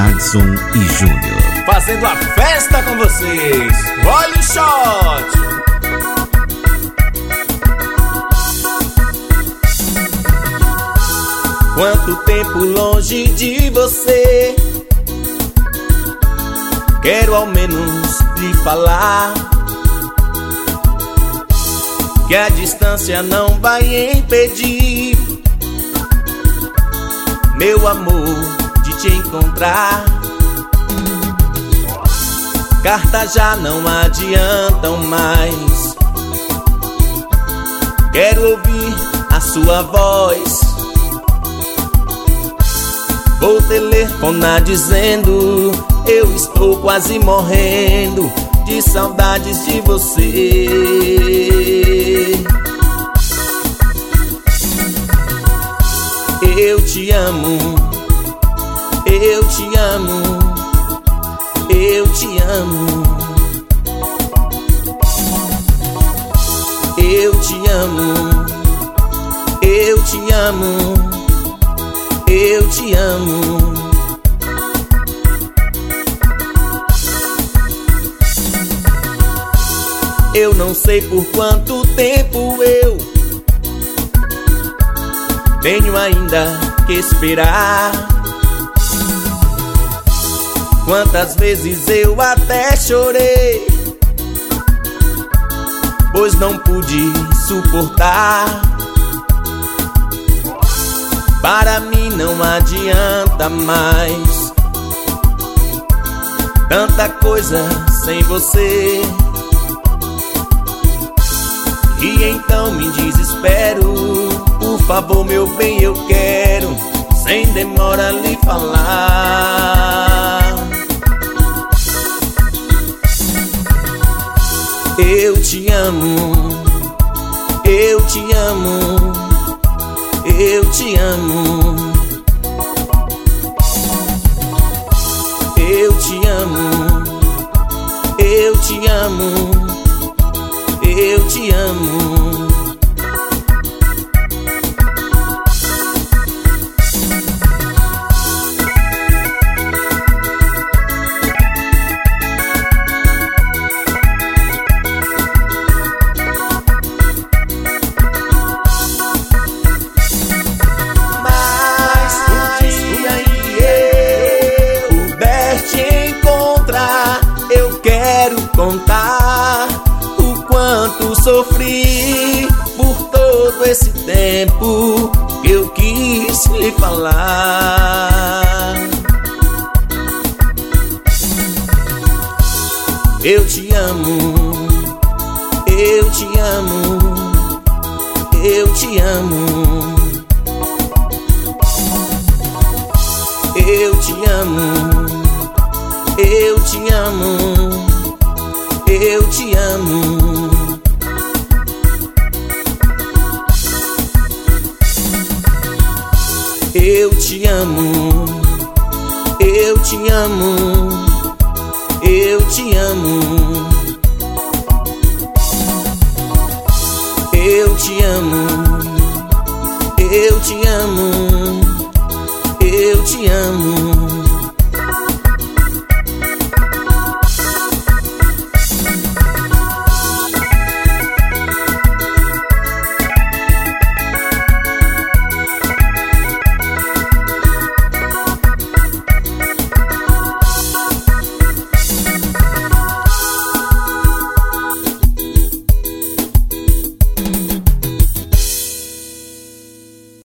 Jadson e Júnior. Fazendo a festa com vocês. Olha o shot. Quanto tempo longe de você, quero ao menos lhe falar que a distância não vai impedir meu amor de te encontrar. Cartas já não adiantam mais, quero ouvir a sua voz. Vou telefonar dizendo: eu estou quase morrendo de saudades de você. Eu te amo, eu te amo, eu te amo. Eu te amo, eu te amo, eu te amo. Eu não sei por quanto tempo eu tenho ainda que esperar. Quantas vezes eu até chorei, pois não pude suportar. Para mim não adianta mais tanta coisa sem você. E então me desespero. Por favor, meu bem, eu quero sem demora lhe falar. Eu te amo, eu te amo, eu te amo. Eu te amo, eu te amo, eu te amo. Contar o quanto sofri por todo esse tempo que eu quis lhe falar. Eu te amo, eu te amo, eu te amo. Eu te amo, eu te amo, eu te amo. Eu te amo, eu te amo, eu te amo. Eu te amo, eu te amo,